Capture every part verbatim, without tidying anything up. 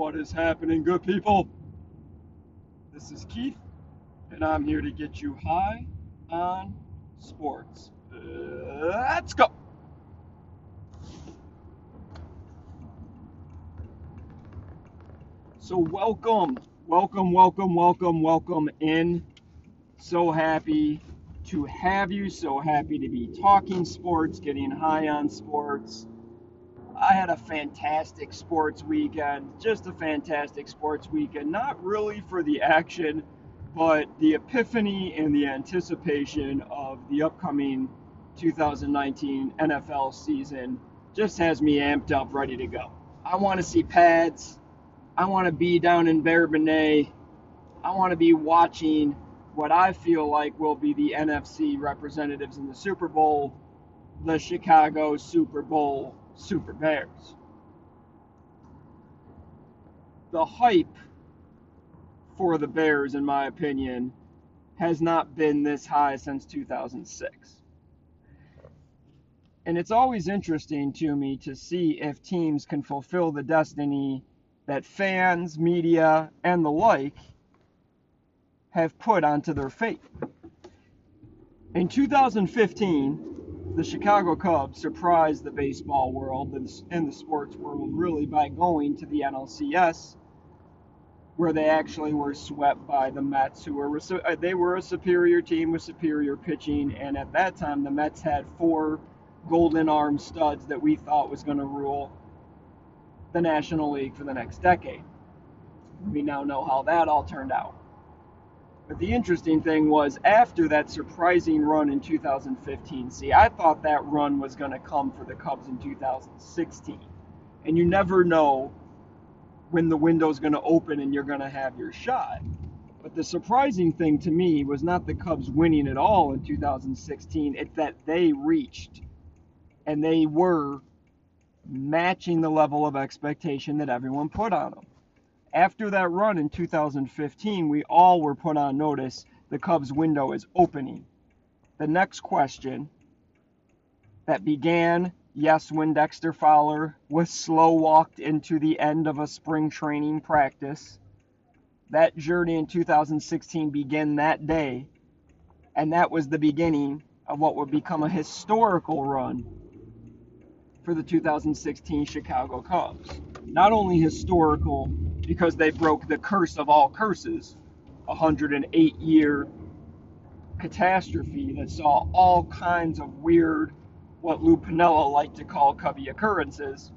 What is happening, good people? This is Keith, and I'm here to get you high on sports. Let's go! So, welcome, welcome, welcome, welcome, welcome in. So happy to have you, so happy to be talking sports, getting high on sports. I had a fantastic sports weekend, just a fantastic sports weekend. Not really for the action, but the epiphany and the anticipation of the upcoming two thousand nineteen N F L season just has me amped up, ready to go. I want to see pads. I want to be down in Bourbonnais. I want to be watching what I feel like will be the N F C representatives in the Super Bowl, the Chicago Super Bowl Super Bears. The hype for the Bears, in my opinion, has not been this high since two thousand six. And it's always interesting to me to see if teams can fulfill the destiny that fans, media, and the like have put onto their fate. In two thousand fifteen, the Chicago Cubs surprised the baseball world and the sports world really by going to the N L C S, where they actually were swept by the Mets, who were they were a superior team with superior pitching, and at that time the Mets had four golden arm studs that we thought was going to rule the National League for the next decade. We now know how that all turned out. But the interesting thing was, after that surprising run in two thousand fifteen, see, I thought that run was going to come for the Cubs in two thousand sixteen. And you never know when the window's going to open and you're going to have your shot. But the surprising thing to me was not the Cubs winning at all in two thousand sixteen, it's that they reached and they were matching the level of expectation that everyone put on them. After that run in two thousand fifteen, we all were put on notice the Cubs window is opening. The next question that began, yes, when Dexter Fowler was slow walked into the end of a spring training practice, that journey in two thousand sixteen began that day, and that was the beginning of what would become a historical run for the two thousand sixteen Chicago Cubs. Not only historical because they broke the curse of all curses, a one hundred eight year catastrophe that saw all kinds of weird, what Lou Piniella liked to call Cubby occurrences,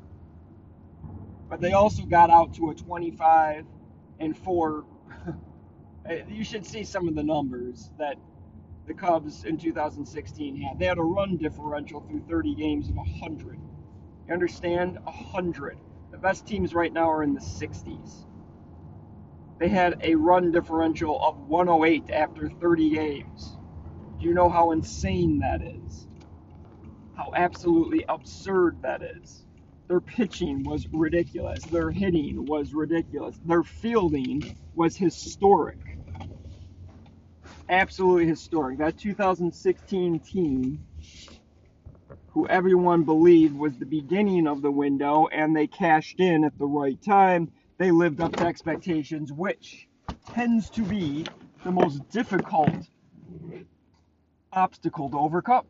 but they also got out to a twenty-five and four. You should see some of the numbers that the Cubs in two thousand sixteen had. They had a run differential through thirty games of one hundred. You understand? one hundred. The best teams right now are in the sixties. They had a run differential of one oh eight after thirty games. Do you know how insane that is? How absolutely absurd that is. Their pitching was ridiculous. Their hitting was ridiculous. Their fielding was historic. Absolutely historic. That two thousand sixteen team, who everyone believed was the beginning of the window, and they cashed in at the right time. They lived up to expectations, which tends to be the most difficult obstacle to overcome.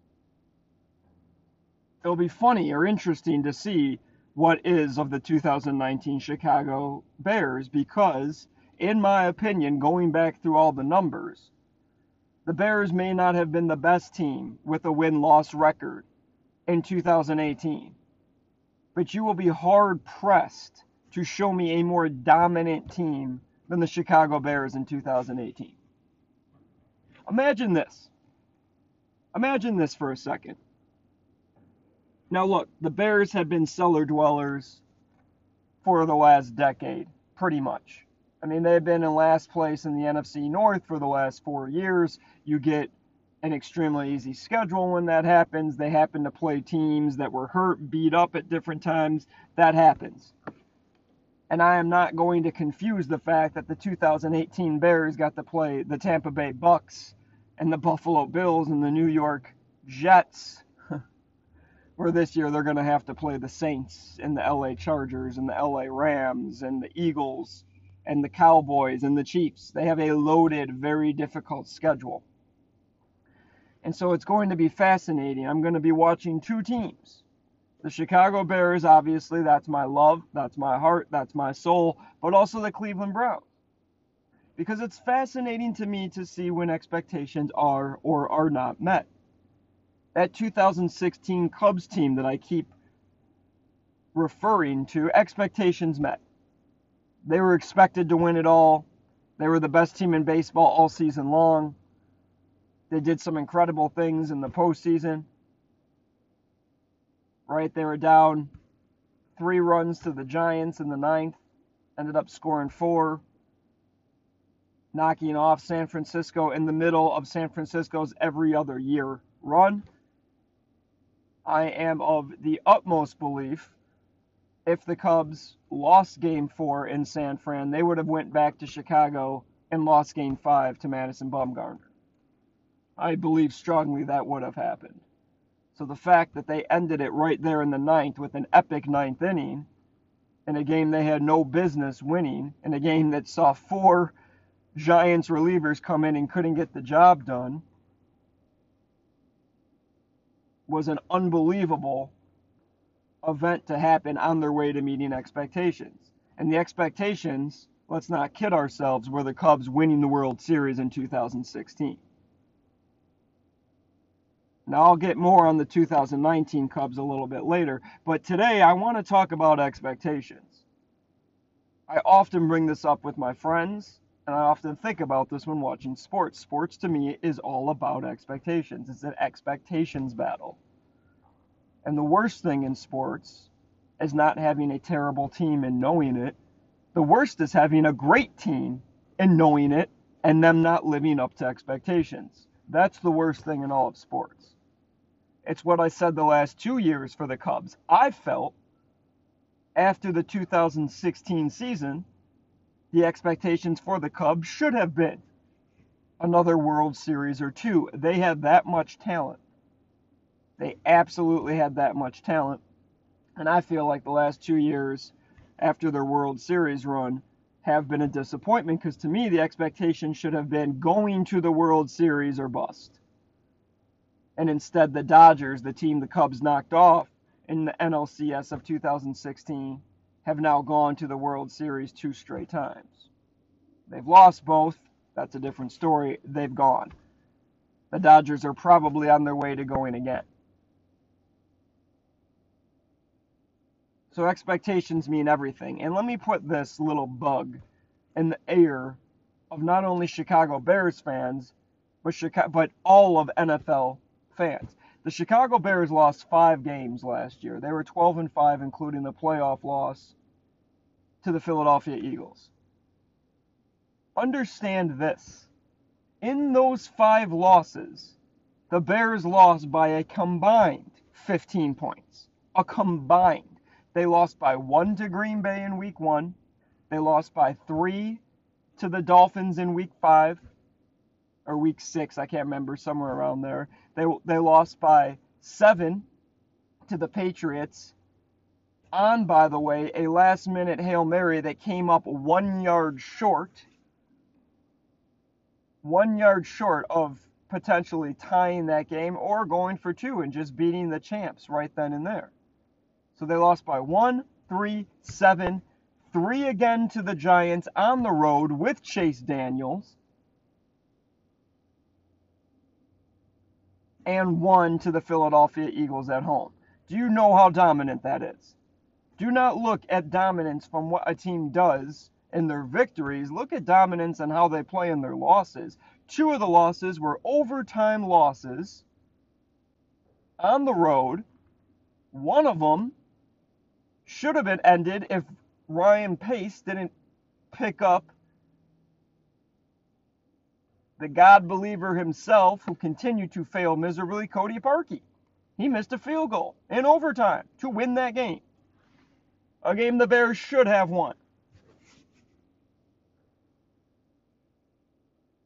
It'll be funny or interesting to see what is of the two thousand nineteen Chicago Bears, because, in my opinion, going back through all the numbers, the Bears may not have been the best team with a win-loss record in two thousand eighteen, but you will be hard-pressed to show me a more dominant team than the Chicago Bears in two thousand eighteen. Imagine this. Imagine this for a second. Now look, the Bears have been cellar dwellers for the last decade, pretty much. I mean, they've been in last place in the N F C North for the last four years. You get an extremely easy schedule when that happens. They happen to play teams that were hurt, beat up at different times. That happens. And I am not going to confuse the fact that the two thousand eighteen Bears got to play the Tampa Bay Bucks and the Buffalo Bills and the New York Jets Where this year they're going to have to play the Saints and the L A Chargers and the L A Rams and the Eagles and the Cowboys and the Chiefs. They have a loaded, very difficult schedule. And so it's going to be fascinating. I'm going to be watching two teams. The Chicago Bears, obviously, that's my love, that's my heart, that's my soul, but also the Cleveland Browns. Because it's fascinating to me to see when expectations are or are not met. That two thousand sixteen Cubs team that I keep referring to, expectations met. They were expected to win it all. They were the best team in baseball all season long. They did some incredible things in the postseason. Right, they were down three runs to the Giants in the ninth. Ended up scoring four. Knocking off San Francisco in the middle of San Francisco's every other year run. I am of the utmost belief if the Cubs lost game four in San Fran, they would have went back to Chicago and lost game five to Madison Bumgarner. I believe strongly that would have happened. So the fact that they ended it right there in the ninth with an epic ninth inning in a game they had no business winning, in a game that saw four Giants relievers come in and couldn't get the job done, was an unbelievable event to happen on their way to meeting expectations. And the expectations, let's not kid ourselves, were the Cubs winning the World Series in two thousand sixteen. Now I'll get more on the two thousand nineteen Cubs a little bit later, but today I want to talk about expectations. I often bring this up with my friends, and I often think about this when watching sports. Sports to me is all about expectations. It's an expectations battle. And the worst thing in sports is not having a terrible team and knowing it. The worst is having a great team and knowing it and them not living up to expectations. That's the worst thing in all of sports. It's what I said the last two years for the Cubs. I felt after the two thousand sixteen season, the expectations for the Cubs should have been another World Series or two. They had that much talent. They absolutely had that much talent. And I feel like the last two years after their World Series run have been a disappointment, because to me the expectation should have been going to the World Series or bust. And instead the Dodgers, the team the Cubs knocked off in the N L C S of two thousand sixteen, have now gone to the World Series two straight times. They've lost both. That's a different story. They've gone. The Dodgers are probably on their way to going again. So expectations mean everything. And let me put this little bug in the ear of not only Chicago Bears fans, but Chicago, but all of N F L fans. The Chicago Bears lost five games last year. They were twelve and five, including the playoff loss to the Philadelphia Eagles. Understand this. In those five losses, the Bears lost by a combined fifteen points. A combined. They lost by one to Green Bay in week one. They lost by three to the Dolphins in week five. Or week six, I can't remember, somewhere around there. They, they lost by seven to the Patriots. On, by the way, a last-minute Hail Mary that came up one yard short. One yard short of potentially tying that game or going for two and just beating the champs right then and there. So they lost by one, three, seven, three again to the Giants on the road with Chase Daniels, and one to the Philadelphia Eagles at home. Do you know how dominant that is? Do not look at dominance from what a team does in their victories. Look at dominance and how they play in their losses. Two of the losses were overtime losses on the road. One of them should have been ended if Ryan Pace didn't pick up the God believer himself, who continued to fail miserably, Cody Parkey. He missed a field goal in overtime to win that game. A game the Bears should have won.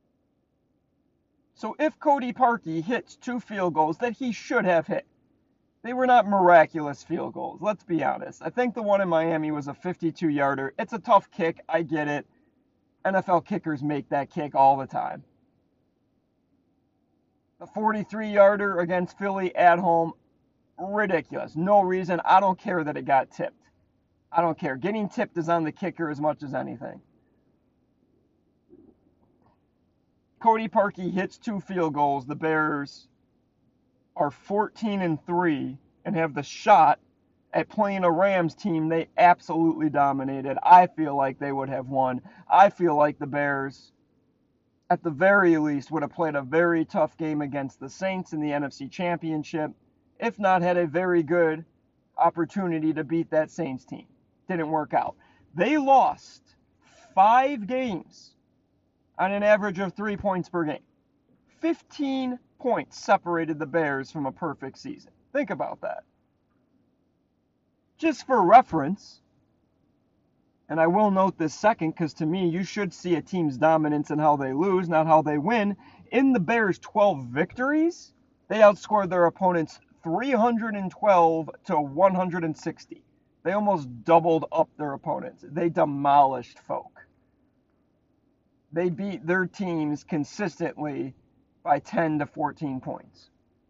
So if Cody Parkey hits two field goals that he should have hit, They were not miraculous field goals, let's be honest. I think the one in Miami was a fifty-two yarder. It's a tough kick, I get it. N F L kickers make that kick all the time. The forty-three yarder against Philly at home, ridiculous. No reason. I don't care that it got tipped. I don't care. Getting tipped is on the kicker as much as anything. Cody Parkey hits two field goals. The Bears are fourteen and three and have the shot at playing a Rams team they absolutely dominated. I feel like they would have won. I feel like the Bears, at the very least, would have played a very tough game against the Saints in the N F C Championship, if not had a very good opportunity to beat that Saints team. Didn't work out. They lost five games on an average of three points per game. fifteen points separated the Bears from a perfect season. Think about that. Just for reference, and I will note this second because to me you should see a team's dominance in how they lose, not how they win. In the Bears' twelve victories, they outscored their opponents three hundred twelve to one hundred sixty. They almost doubled up their opponents. They demolished folk. They beat their teams consistently by ten to fourteen points.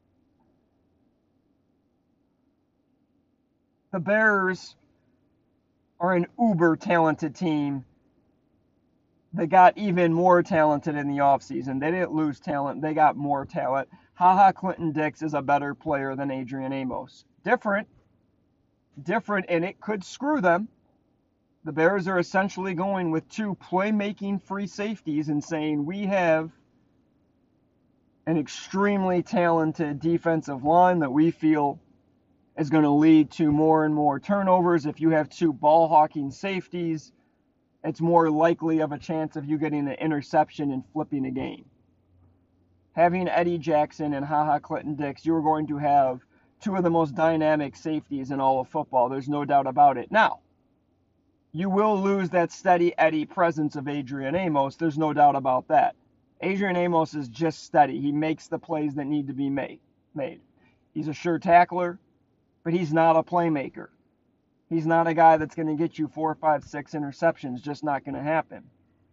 The Bears are an uber talented team. They got even more talented in the offseason. They didn't lose talent. They got more talent. HaHa Clinton-Dix is a better player than Adrian Amos. Different. Different, and it could screw them. The Bears are essentially going with two playmaking free safeties and saying we have an extremely talented defensive line that we feel is going to lead to more and more turnovers. If you have two ball-hawking safeties, it's more likely of a chance of you getting an interception and flipping a game. Having Eddie Jackson and HaHa Clinton-Dix, you're going to have two of the most dynamic safeties in all of football. There's no doubt about it. Now, you will lose that steady Eddie presence of Adrian Amos. There's no doubt about that. Adrian Amos is just steady. He makes the plays that need to be made. made. He's a sure tackler, but he's not a playmaker. He's not a guy that's going to get you four, five, six interceptions. Just not going to happen.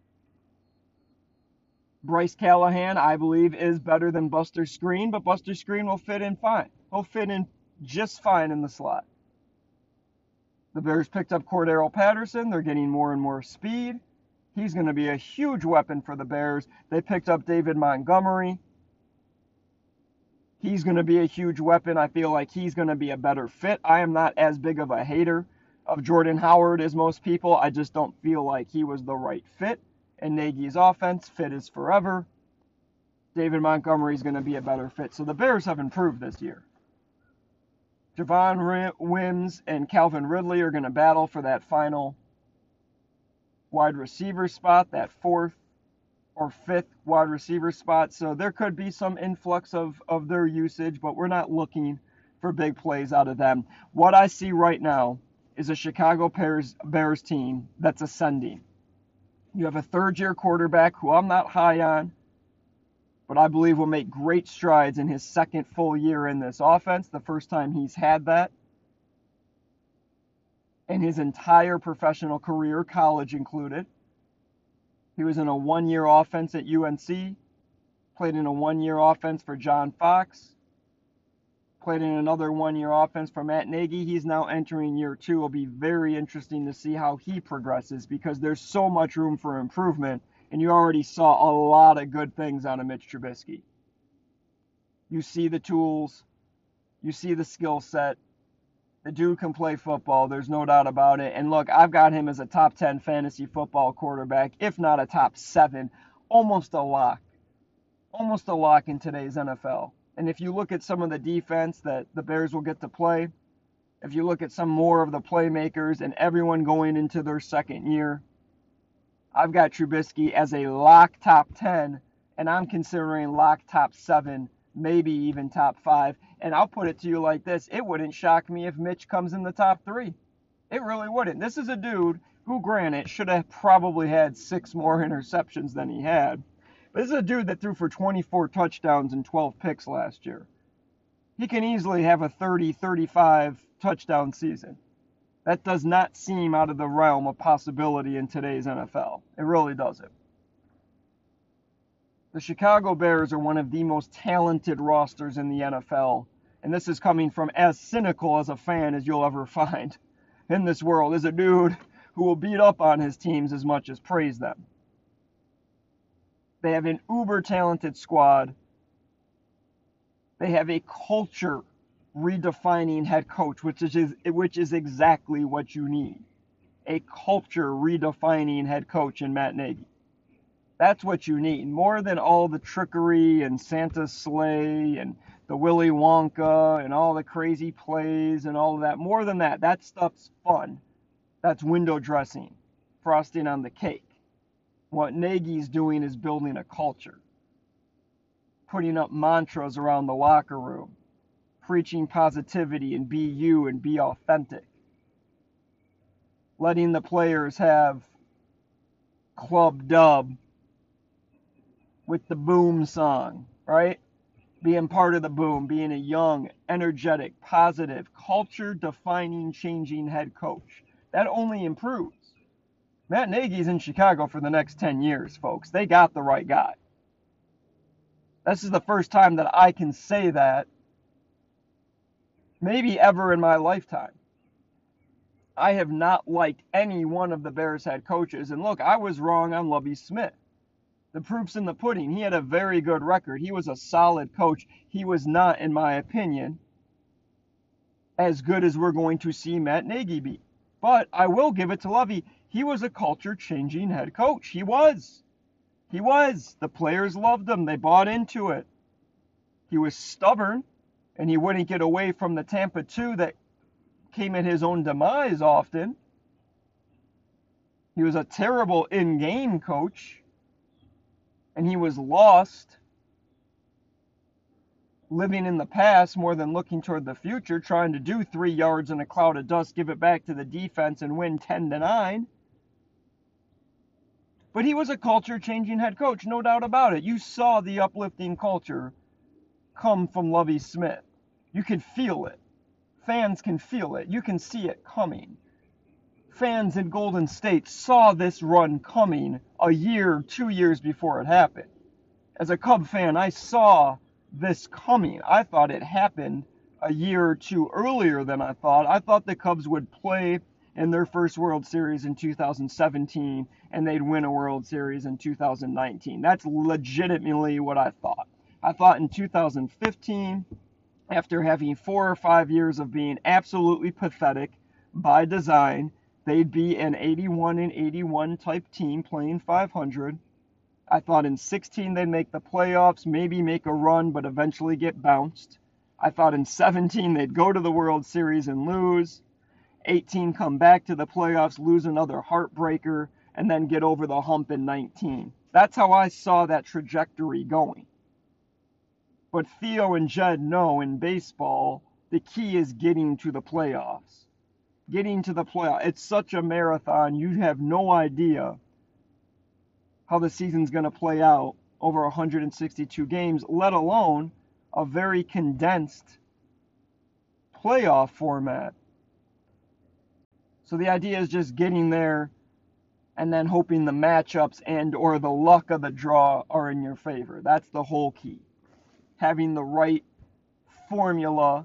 Bryce Callahan, I believe, is better than Buster Skrine, but Buster Skrine will fit in fine. He'll fit in just fine in the slot. The Bears picked up Cordero Patterson. They're getting more and more speed. He's going to be a huge weapon for the Bears. They picked up David Montgomery. He's going to be a huge weapon. I feel like he's going to be a better fit. I am not as big of a hater of Jordan Howard as most people. I just don't feel like he was the right fit in Nagy's offense. Fit is forever. David Montgomery is going to be a better fit. So the Bears have improved this year. Javon Wims and Calvin Ridley are going to battle for that final wide receiver spot, that fourth or fifth wide receiver spot. So there could be some influx of, of their usage, but we're not looking for big plays out of them. What I see right now is a Chicago Bears, Bears team that's ascending. You have a third-year quarterback who I'm not high on, but I believe will make great strides in his second full year in this offense, the first time he's had that in his entire professional career, college included. He was in a one-year offense at U N C, played in a one-year offense for John Fox, played in another one-year offense for Matt Nagy. He's now entering year two. It'll be very interesting to see how he progresses because there's so much room for improvement, and you already saw a lot of good things out of Mitch Trubisky. You see the tools, you see the skill set. The dude can play football, there's no doubt about it. And look, I've got him as a top ten fantasy football quarterback, if not a top seven, almost a lock. Almost a lock in today's N F L. And if you look at some of the defense that the Bears will get to play, if you look at some more of the playmakers and everyone going into their second year, I've got Trubisky as a lock top ten, and I'm considering lock top seven, maybe even top five. And I'll put it to you like this. It wouldn't shock me if Mitch comes in the top three. It really wouldn't. This is a dude who, granted, should have probably had six more interceptions than he had. But this is a dude that threw for twenty-four touchdowns and twelve picks last year. he can easily have a thirty, thirty-five touchdown season. That does not seem out of the realm of possibility in today's N F L. It really doesn't. The Chicago Bears are one of the most talented rosters in the N F L, and this is coming from as cynical as a fan as you'll ever find in this world, is a dude who will beat up on his teams as much as praise them. They have an uber talented squad. They have a culture redefining head coach, which is which is exactly what you need. A culture redefining head coach in Matt Nagy. That's what you need, more than all the trickery and Santa's sleigh and the Willy Wonka and all the crazy plays and all of that. More than that, that stuff's fun. That's window dressing, frosting on the cake. What Nagy's doing is building a culture, putting up mantras around the locker room, preaching positivity and be you and be authentic, letting the players have club dub with the boom song, right? Being part of the boom, being a young, energetic, positive, culture-defining, changing head coach. That only improves. Matt Nagy's in Chicago for the next ten years, folks. They got the right guy. This is the first time that I can say that, maybe ever in my lifetime. I have not liked any one of the Bears head coaches. And look, I was wrong on Lovie Smith. The proof's in the pudding. He had a very good record. He was a solid coach. He was not, in my opinion, as good as we're going to see Matt Nagy be. But I will give it to Lovie. He was a culture-changing head coach. He was. He was. The players loved him. They bought into it. He was stubborn, and he wouldn't get away from the Tampa two that came at his own demise often. He was a terrible in-game coach. And he was lost, living in the past more than looking toward the future, trying to do three yards in a cloud of dust, give it back to the defense, and win ten to nine. But he was a culture-changing head coach, no doubt about it. You saw the uplifting culture come from Lovie Smith. You could feel it. Fans can feel it. You can see it coming. Fans in Golden State saw this run coming a year, two years before it happened. As a Cub fan, I saw this coming. I thought it happened a year or two earlier than I thought. I thought the Cubs would play in their first World Series in two thousand seventeen and they'd win a World Series in two thousand nineteen. That's legitimately what I thought. I thought in two thousand fifteen, after having four or five years of being absolutely pathetic by design, they'd be an eighty-one and eighty-one type team playing five hundred. I thought in sixteen they'd make the playoffs, maybe make a run, but eventually get bounced. I thought in seventeen they'd go to the World Series and lose. eighteen come back to the playoffs, lose another heartbreaker, and then get over the hump in nineteen. That's how I saw that trajectory going. But Theo and Jed know in baseball, the key is getting to the playoffs. Getting to the playoffs. It's such a marathon, you have no idea how the season's going to play out over one hundred sixty-two games, let alone a very condensed playoff format. So the idea is just getting there and then hoping the matchups and or the luck of the draw are in your favor. That's the whole key. Having the right formula,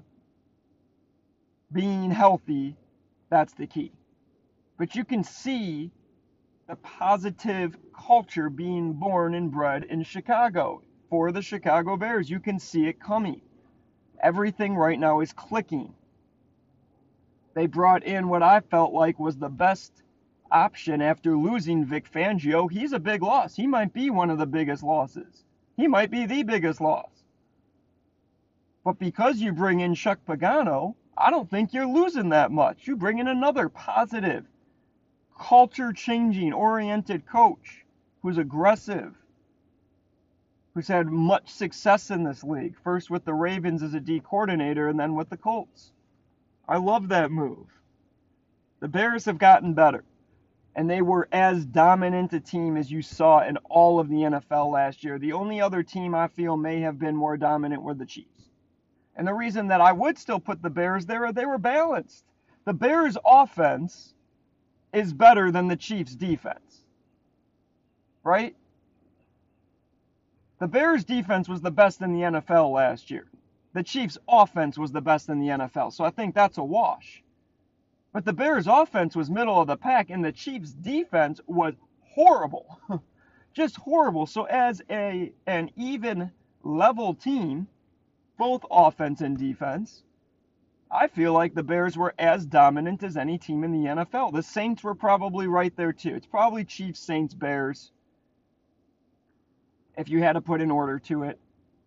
being healthy, that's the key. But you can see the positive culture being born and bred in Chicago for the Chicago Bears. You can see it coming. Everything right now is clicking. They brought in what I felt like was the best option after losing Vic Fangio. He's a big loss. He might be one of the biggest losses. He might be the biggest loss. But because you bring in Chuck Pagano, I don't think you're losing that much. You bring in another positive, culture-changing, oriented coach who's aggressive, who's had much success in this league, first with the Ravens as a D coordinator and then with the Colts. I love that move. The Bears have gotten better, and they were as dominant a team as you saw in all of the N F L last year. The only other team I feel may have been more dominant were the Chiefs. And the reason that I would still put the Bears there, they were balanced. The Bears' offense is better than the Chiefs' defense, right? The Bears' defense was the best in the N F L last year. The Chiefs' offense was the best in the N F L, so I think that's a wash. But the Bears' offense was middle of the pack, and the Chiefs' defense was horrible. Just horrible. So as a an even level team, both offense and defense, I feel like the Bears were as dominant as any team in the N F L. The Saints were probably right there too. It's probably Chiefs, Saints, Bears, if you had to put an order to it.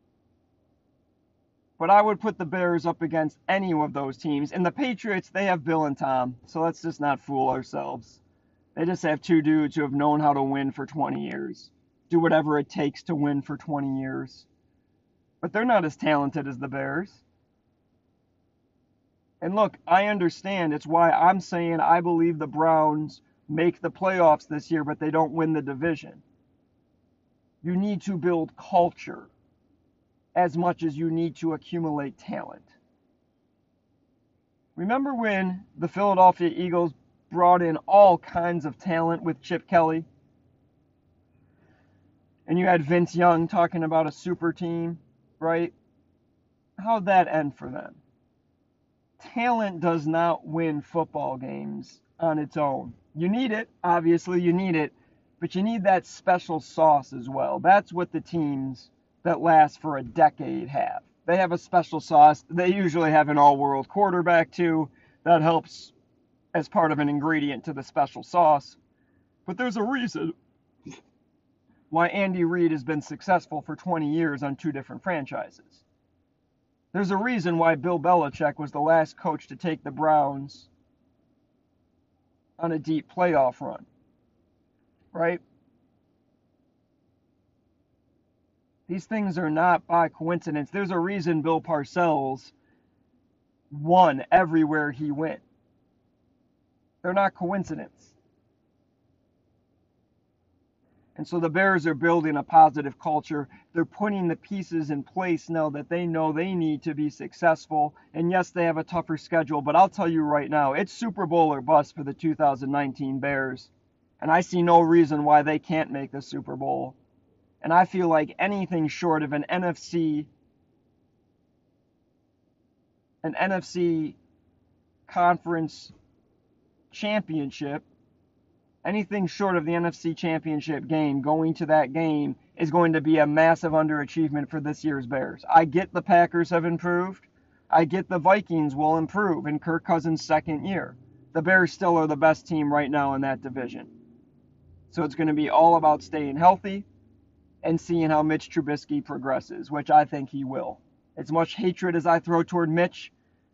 But I would put the Bears up against any of those teams. And the Patriots, they have Bill and Tom, so let's just not fool ourselves. They just have two dudes who have known how to win for twenty years. Do whatever it takes to win for twenty years. But they're not as talented as the Bears. And look, I understand. It's why I'm saying I believe the Browns make the playoffs this year, but they don't win the division. You need to build culture as much as you need to accumulate talent. Remember when the Philadelphia Eagles brought in all kinds of talent with Chip Kelly? And you had Vince Young talking about a super team, right? How'd that end for them? Talent does not win football games on its own. You need it, obviously you need it, but you need that special sauce as well. That's what the teams that last for a decade have. They have a special sauce. They usually have an all-world quarterback too. That helps as part of an ingredient to the special sauce. But there's a reason why Andy Reid has been successful for twenty years on two different franchises. There's a reason why Bill Belichick was the last coach to take the Browns on a deep playoff run, right? These things are not by coincidence. There's a reason Bill Parcells won everywhere he went. They're not coincidence. And so the Bears are building a positive culture. They're putting the pieces in place now that they know they need to be successful. And yes, they have a tougher schedule, but I'll tell you right now, it's Super Bowl or bust for the two thousand nineteen Bears. And I see no reason why they can't make the Super Bowl. And I feel like anything short of an N F C, an N F C conference championship, anything short of the N F C championship game, going to that game is going to be a massive underachievement for this year's Bears. I get the Packers have improved. I get the Vikings will improve in Kirk Cousins' second year. The Bears still are the best team right now in that division. So it's going to be all about staying healthy and seeing how Mitch Trubisky progresses, which I think he will. As much hatred as I throw toward Mitch,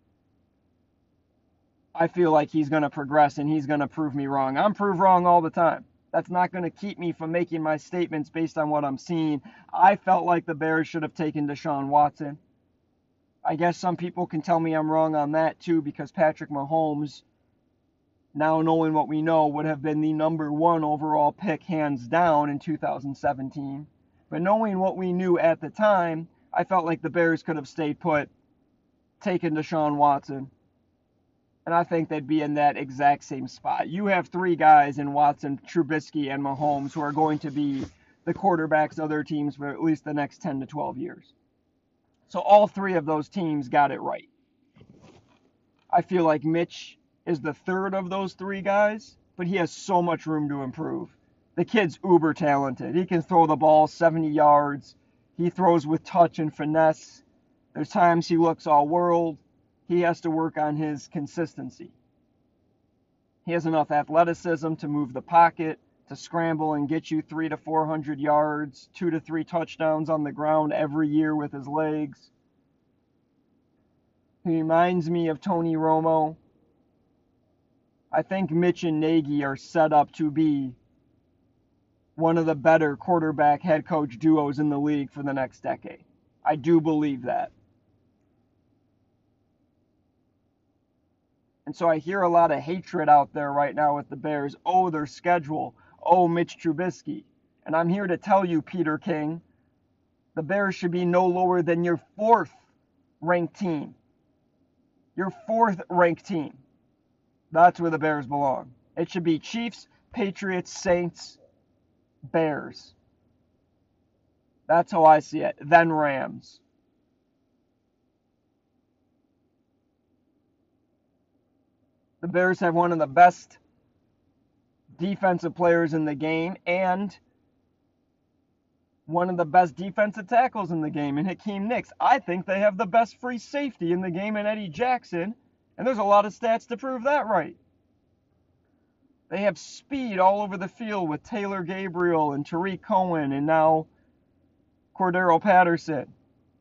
I feel like he's going to progress and he's going to prove me wrong. I'm proved wrong all the time. That's not going to keep me from making my statements based on what I'm seeing. I felt like the Bears should have taken Deshaun Watson. I guess some people can tell me I'm wrong on that too, because Patrick Mahomes, now knowing what we know, would have been the number one overall pick hands down in two thousand seventeen. But knowing what we knew at the time, I felt like the Bears could have stayed put, taken Deshaun Watson. And I think they'd be in that exact same spot. You have three guys in Watson, Trubisky, and Mahomes who are going to be the quarterbacks of their teams for at least the next ten to twelve years. So all three of those teams got it right. I feel like Mitch is the third of those three guys, but he has so much room to improve. The kid's uber talented. He can throw the ball seventy yards. He throws with touch and finesse. There's times he looks all world. He has to work on his consistency. He has enough athleticism to move the pocket, to scramble and get you three to four hundred yards, two to three touchdowns on the ground every year with his legs. He reminds me of Tony Romo. I think Mitch and Nagy are set up to be one of the better quarterback head coach duos in the league for the next decade. I do believe that. And so I hear a lot of hatred out there right now with the Bears. Oh, their schedule. Oh, Mitch Trubisky. And I'm here to tell you, Peter King, the Bears should be no lower than your fourth ranked team. Your fourth ranked team. That's where the Bears belong. It should be Chiefs, Patriots, Saints, Bears. That's how I see it. Then Rams. The Bears have one of the best defensive players in the game and one of the best defensive tackles in the game in Hakeem Nicks. I think they have the best free safety in the game in Eddie Jackson, and there's a lot of stats to prove that right. They have speed all over the field with Taylor Gabriel and Tariq Cohen and now Cordero Patterson.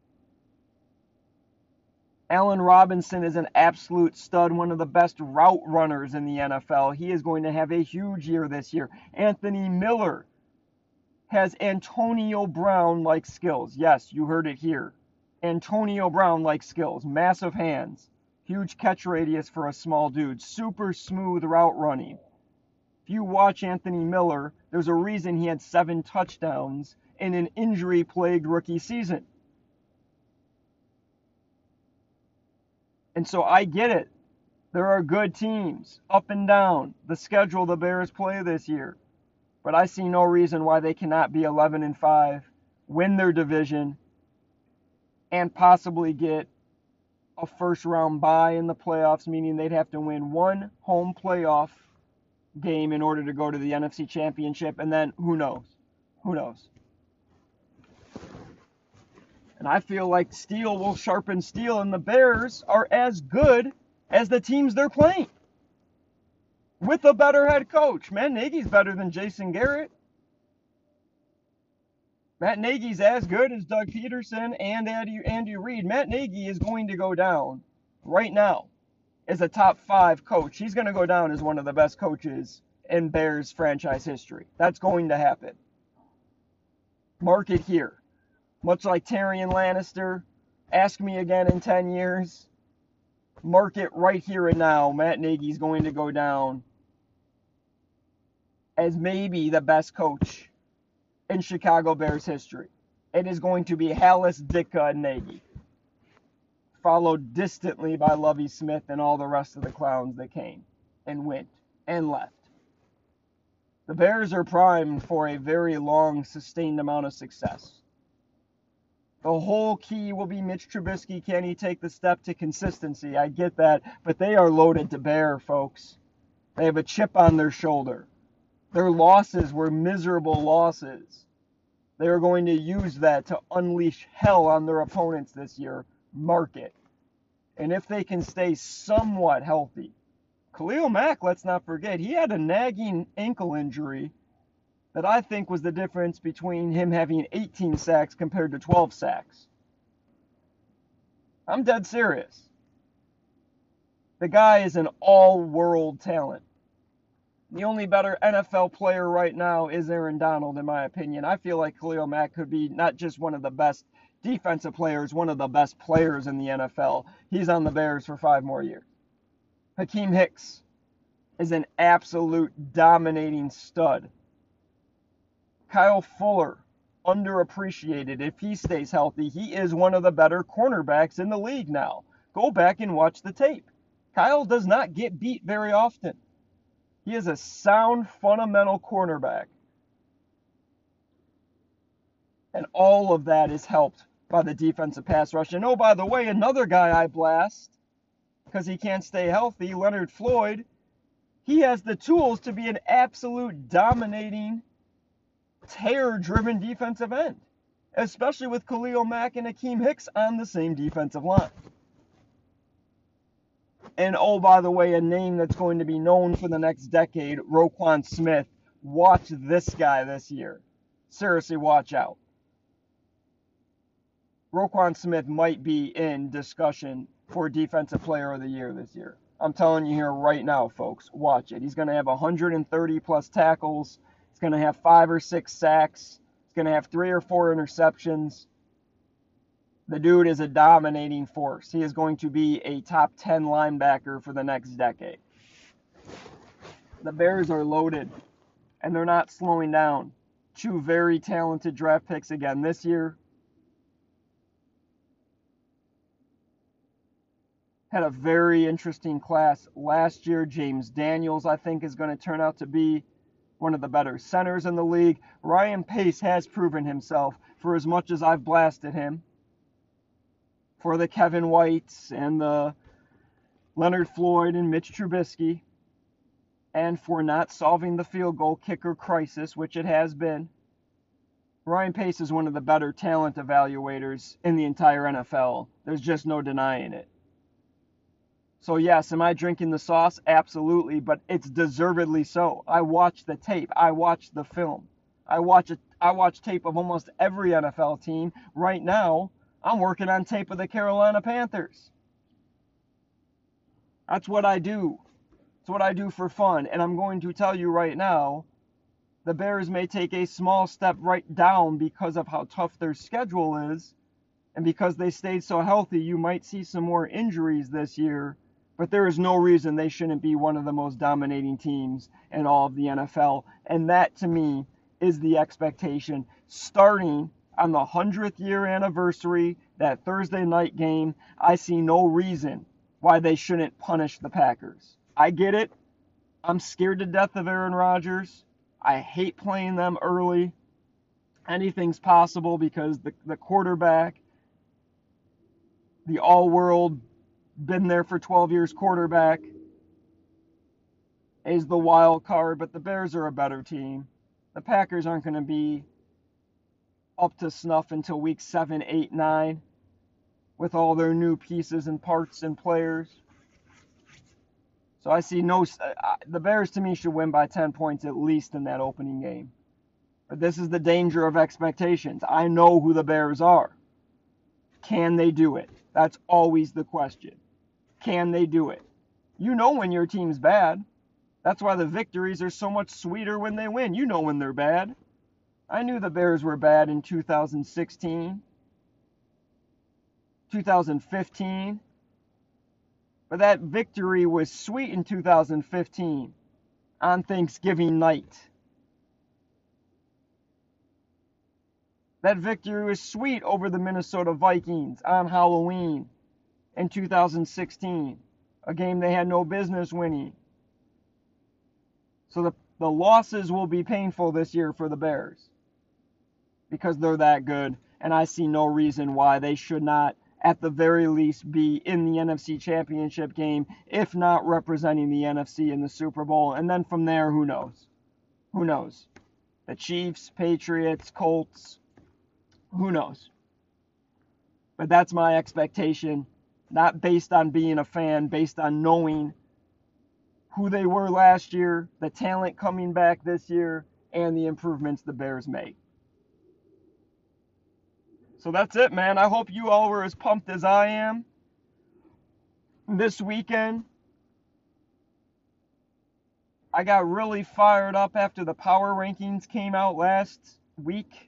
Allen Robinson is an absolute stud, one of the best route runners in the N F L. He is going to have a huge year this year. Anthony Miller has Antonio Brown-like skills. Yes, you heard it here. Antonio Brown-like skills. Massive hands. Huge catch radius for a small dude. Super smooth route running. If you watch Anthony Miller, there's a reason he had seven touchdowns in an injury-plagued rookie season. And so I get it. There are good teams, up and down, the schedule the Bears play this year. But I see no reason why they cannot be eleven and five, win their division, and possibly get a first-round bye in the playoffs, meaning they'd have to win one home playoff game in order to go to the N F C Championship, and then who knows? Who knows? And I feel like steel will sharpen steel, and the Bears are as good as the teams they're playing. With a better head coach. Matt Nagy's better than Jason Garrett. Matt Nagy's as good as Doug Peterson and Andy, Andy Reid. Matt Nagy is going to go down right now as a top five coach. He's going to go down as one of the best coaches in Bears franchise history. That's going to happen. Mark it here. Much like Tyrion Lannister, ask me again in ten years. Mark it right here and now. Matt Nagy's going to go down as maybe the best coach in Chicago Bears history. It is going to be Halas, Ditka, and Nagy, followed distantly by Lovie Smith and all the rest of the clowns that came and went and left. The Bears are primed for a very long, sustained amount of success. The whole key will be Mitch Trubisky. Can he take the step to consistency? I get that, but they are loaded to bear, folks. They have a chip on their shoulder. Their losses were miserable losses. They are going to use that to unleash hell on their opponents this year. Mark it. And if they can stay somewhat healthy. Khalil Mack, let's not forget, he had a nagging ankle injury that I think was the difference between him having eighteen sacks compared to twelve sacks. I'm dead serious. The guy is an all-world talent. The only better N F L player right now is Aaron Donald, in my opinion. I feel like Khalil Mack could be not just one of the best defensive players, one of the best players in the N F L. He's on the Bears for five more years. Hakeem Hicks is an absolute dominating stud. Kyle Fuller, underappreciated. If he stays healthy, he is one of the better cornerbacks in the league now. Go back and watch the tape. Kyle does not get beat very often. He is a sound, fundamental cornerback. And all of that is helped by the defensive pass rush. And oh, by the way, another guy I blast, because he can't stay healthy, Leonard Floyd, he has the tools to be an absolute dominating, tear-driven defensive end, especially with Khalil Mack and Hakeem Hicks on the same defensive line. And oh, by the way, a name that's going to be known for the next decade, Roquan Smith. Watch this guy this year. Seriously, watch out. Roquan Smith might be in discussion for Defensive Player of the Year this year. I'm telling you here right now, folks. Watch it. He's going to have one hundred thirty plus tackles. He's going to have five or six sacks. He's going to have three or four interceptions. The dude is a dominating force. He is going to be a top ten linebacker for the next decade. The Bears are loaded, and they're not slowing down. Two very talented draft picks again this year. had a very interesting class last year. James Daniels, I think, is going to turn out to be one of the better centers in the league. Ryan Pace has proven himself, for as much as I've blasted him for the Kevin Whites and the Leonard Floyd and Mitch Trubisky, and for not solving the field goal kicker crisis, which it has been. Ryan Pace is one of the better talent evaluators in the entire N F L. There's just no denying it. So yes, am I drinking the sauce? Absolutely, but it's deservedly so. I watch the tape. I watch the film. I watch it. I watch tape of almost every N F L team. Right now, I'm working on tape of the Carolina Panthers. That's what I do. It's what I do for fun. And I'm going to tell you right now, the Bears may take a small step right down because of how tough their schedule is. And because they stayed so healthy, you might see some more injuries this year. But there is no reason they shouldn't be one of the most dominating teams in all of the N F L. And that, to me, is the expectation. Starting on the hundredth year anniversary, that Thursday night game, I see no reason why they shouldn't punish the Packers. I get it. I'm scared to death of Aaron Rodgers. I hate playing them early. Anything's possible because the, the quarterback, the all-world, been there for twelve years quarterback, is the wild card, but the Bears are a better team. The Packers aren't going to be up to snuff until week seven, eight, nine with all their new pieces and parts and players. So I see no... Uh, the Bears, to me, should win by ten points at least in that opening game. But this is the danger of expectations. I know who the Bears are. Can they do it? That's always the question. Can they do it? You know when your team's bad. That's why the victories are so much sweeter when they win. You know when they're bad. I knew the Bears were bad in two thousand sixteen, two thousand fifteen. But that victory was sweet in two thousand fifteen on Thanksgiving night. That victory was sweet over the Minnesota Vikings on Halloween in two thousand sixteen, a game they had no business winning. So the, the losses will be painful this year for the Bears because they're that good, and I see no reason why they should not, at the very least, be in the N F C Championship game, if not representing the N F C in the Super Bowl. And then from there, who knows? Who knows? The Chiefs, Patriots, Colts, who knows? But that's my expectation, not based on being a fan, based on knowing who they were last year, the talent coming back this year, and the improvements the Bears made. So that's it, man. I hope you all were as pumped as I am this weekend. I got really fired up after the power rankings came out last week.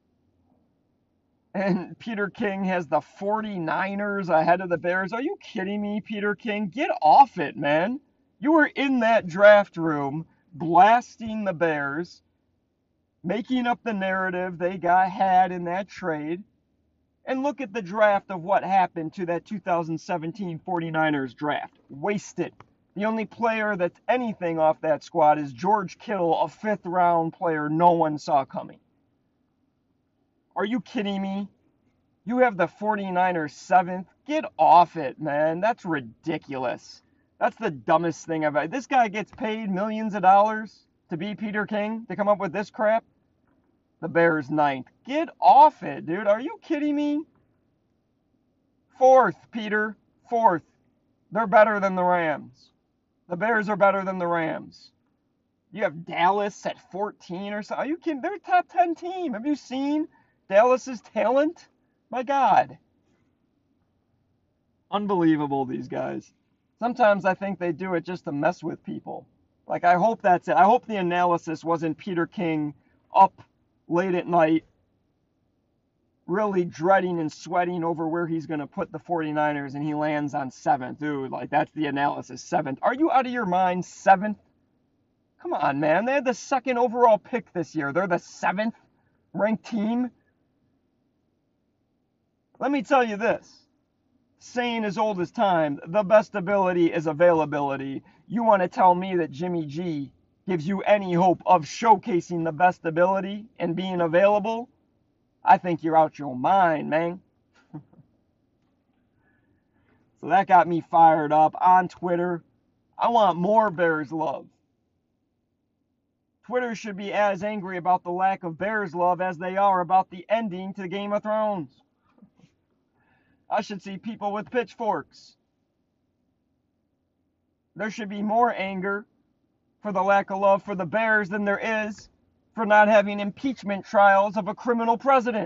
And Peter King has the forty-niners ahead of the Bears. Are you kidding me, Peter King? Get off it, man. You were in that draft room blasting the Bears, making up the narrative they got had in that trade. And look at the draft of what happened to that two thousand seventeen forty-niners draft. Wasted. The only player that's anything off that squad is George Kittle, a fifth round player no one saw coming. Are you kidding me? You have the forty-niners seventh? Get off it, man. That's ridiculous. That's the dumbest thing I've ever... This guy gets paid millions of dollars to be Peter King, to come up with this crap? The Bears ninth. Get off it, dude. Are you kidding me? Fourth, Peter. Fourth. They're better than the Rams. The Bears are better than the Rams. You have Dallas at fourteen or something. Are you kidding? They're a top ten team. Have you seen Dallas's talent? My God. Unbelievable, these guys. Sometimes I think they do it just to mess with people. Like, I hope that's it. I hope the analysis wasn't Peter King up late at night, really dreading and sweating over where he's going to put the forty-niners, and he lands on seventh. Dude, like, that's the analysis. Seventh. Are you out of your mind? Seventh? Come on, man. They had the second overall pick this year. They're the seventh ranked team. Let me tell you this. saying as old as time, the best ability is availability. You want to tell me that Jimmy G gives you any hope of showcasing the best ability and being available? I think you're out your mind, man. So that got me fired up on Twitter. I want more Bears love. Twitter should be as angry about the lack of Bears love as they are about the ending to Game of Thrones. I should see people with pitchforks. There should be more anger for the lack of love for the Bears than there is for not having impeachment trials of a criminal president.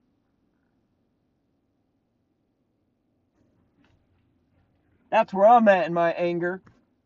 That's where I'm at in my anger.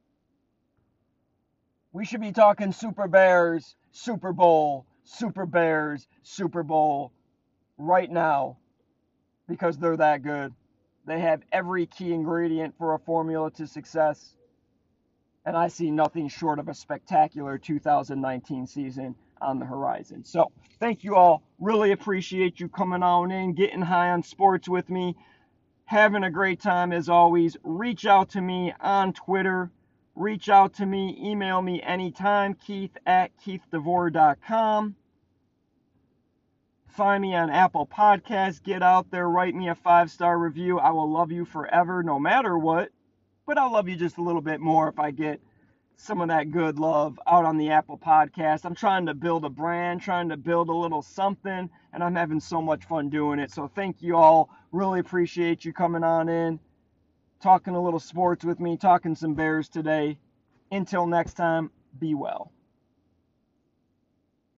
We should be talking Super Bears, Super Bowl, Super Bears, Super Bowl right now because they're that good. They have every key ingredient for a formula to success. And I see nothing short of a spectacular two thousand nineteen season on the horizon. So thank you all. Really appreciate you coming on in, getting high on sports with me. Having a great time as always. Reach out to me on Twitter. Reach out to me. Email me anytime. Keith at keith devore dot com. Find me on Apple Podcasts. Get out there. Write me a five-star review. I will love you forever no matter what. But I'll love you just a little bit more if I get some of that good love out on the Apple Podcast. I'm trying to build a brand, trying to build a little something, and I'm having so much fun doing it. So thank you all. Really appreciate you coming on in, talking a little sports with me, talking some Bears today. Until next time, be well.